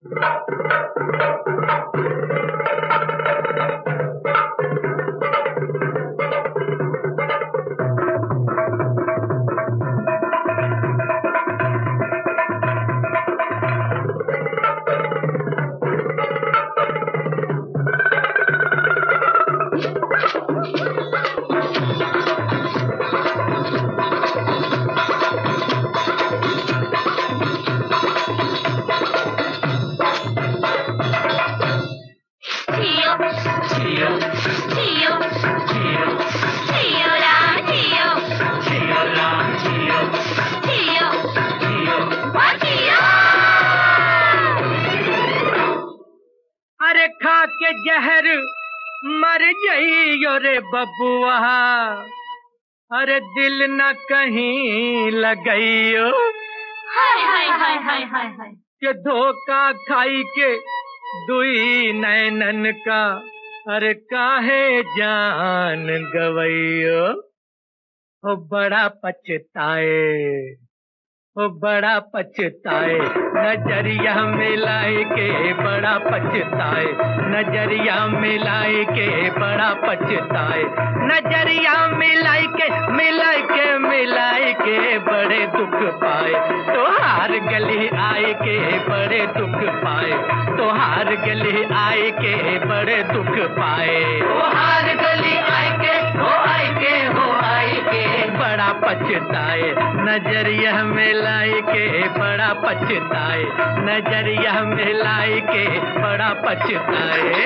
अरे खा के जहर मर जाइयो रे बबुआ, अरे दिल न कहीं लगाइयो। हाय हाय हाय हाय हाय हाय के धोखा खाई के दुई नैनन का, अरे काहे जान गवैयो। ओ बड़ा पछताए, ओ बड़ा पछताए, नजरिया मिलाए के बड़ा पछताए, नजरिया मिलाए के बड़ा पछताए, नजरिया मिलाए के मिलाए के बड़े दुख पाए। तोहार गली आए के बड़े दुख पाए, तोहार गली आए के बड़े दुख पाए। तोहार गली आए के बड़ा पछताए, नजरिया मिलाए के बड़ा पछताए, नजरिया मिलाए के बड़ा पछताए।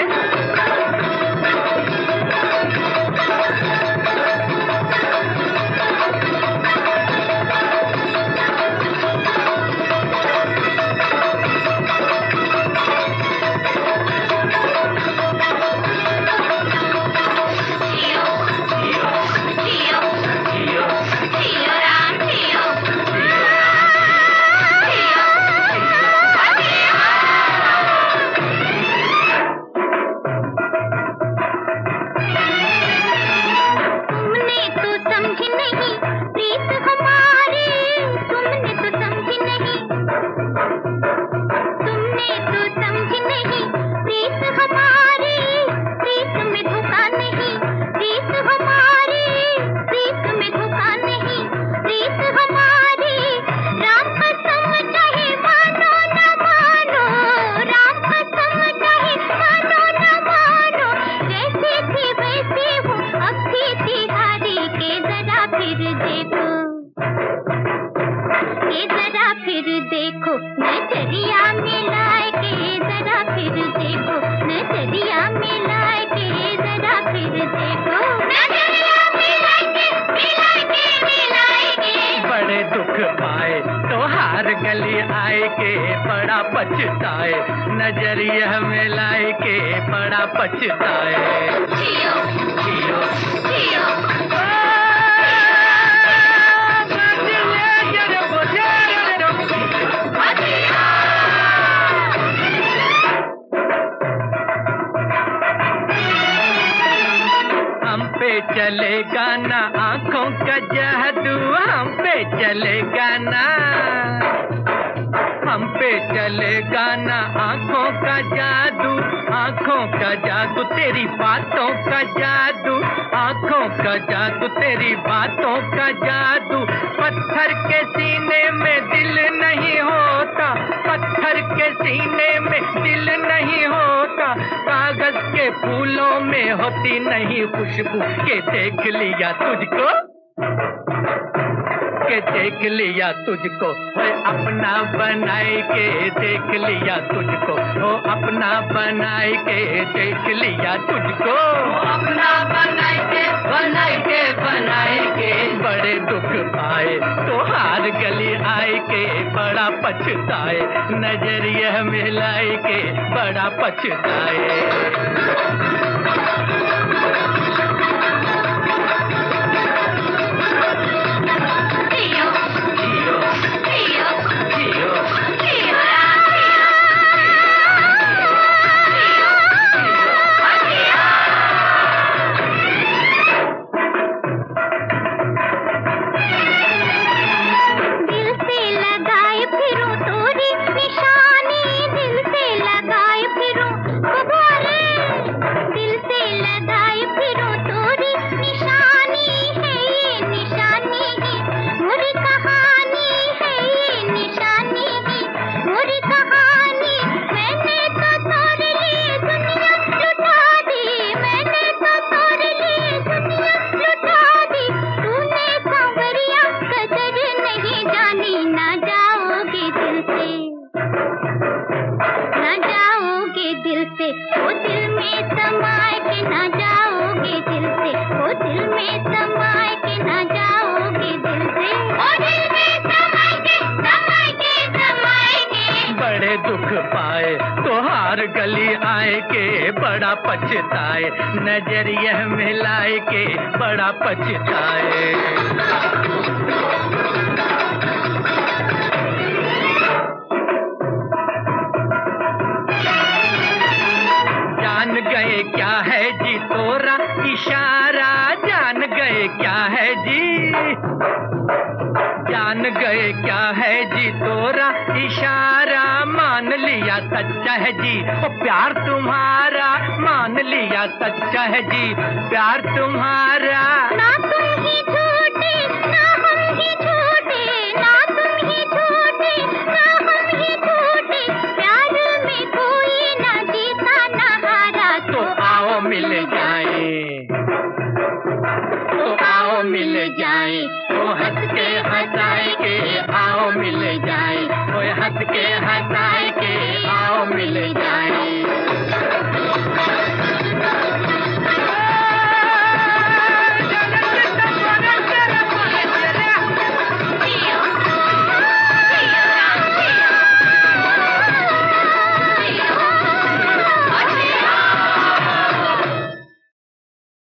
गली आए के बड़ा पछताए, नजरिया मिलाए के बड़ा पछताए। जियो, जियो, जियो। हम पे चलेगा ना आंखों का जादू, हम पे चलेगा ना, हम पे चलेगा ना आंखों का जादू, आंखों का जादू तेरी बातों का जादू, आंखों का जादू तेरी बातों का जादू। पत्थर के सीने में दिल नहीं होता, पत्थर के सीने में दिल नहीं होता, कागज के फूलों में होती नहीं खुशबू। के देख लिया तुझको, के देख लिया तुझको, हो अपना बनाए के देख लिया तुझको, हो अपना बनाए के देख लिया तुझको, अपना बनाए के बड़े दुख पाए। तोहार गली आए के बड़ा पछताए, नजरिया मिलाए के बड़ा पछताए। दिल से लगाए फिरूं तोरी निशानी, दिल से कहानी, मैंने तो तोड़ ली दुनिया लुटा दी, मैंने तो तोड़ ली दुनिया लुटा दी। तूने सांवरिया कदर नहीं जानी, ना जाओगे दिल से, ना जाओगे दिल से, ओ दिल में समाए के ना जाओगे दिल से, ओ दिल में समाए के ना जाओगे दिल से, ओ दिल में समाए के समाए के समाए के। बड़े दुख पाए तो हार गली आए के बड़ा पछताए, नजरिए मिलाए के बड़ा पछताए। जान गए क्या है जी तोरा इशारा, जान गए क्या है जी, जान गए क्या है जी तोरा इशारा। मान लिया सच्चा है जी ओ प्यार तुम्हारा, मान लिया सच्चा है जी प्यार तुम्हारा। ना तुम ही झूठे ना हम ही झूठे, ना तुम ही झूठे ना हम ही झूठे, प्यार में कोई ना जीता ना हारा। तो आओ मिल जाए, तो आओ मिल जाए, ओ हंस के हंसाए के आओ मिल जाए, ओ हंस के हंसाए के आओ मिल जाए।